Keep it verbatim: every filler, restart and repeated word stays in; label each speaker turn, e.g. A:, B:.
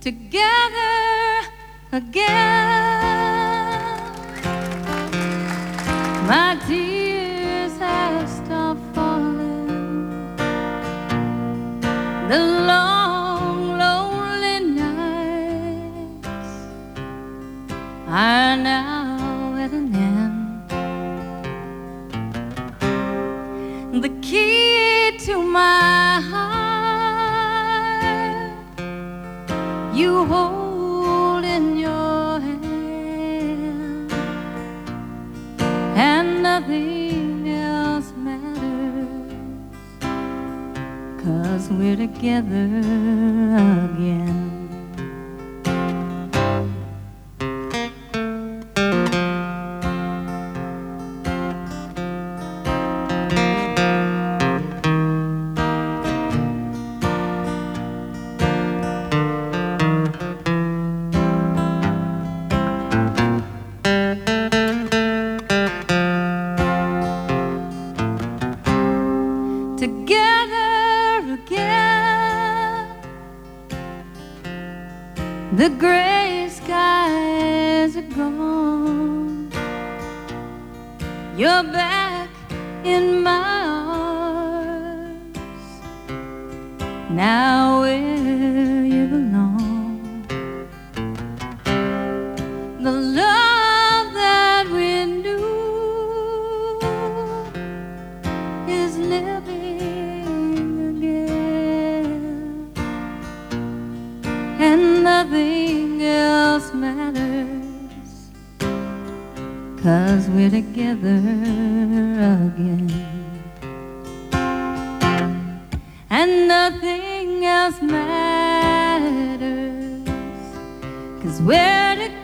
A: together again. My tears have stopped falling. The long, lonely nights are now at an end. The key to my heart you hold in your hand, and nothing else matters, 'cause we're together again. Together again. The gray skies are gone. You're back in my arms, now where you belong. The love that we knew is living again, and nothing else matters, 'cause we're together again. And nothing else matters, 'cause we're together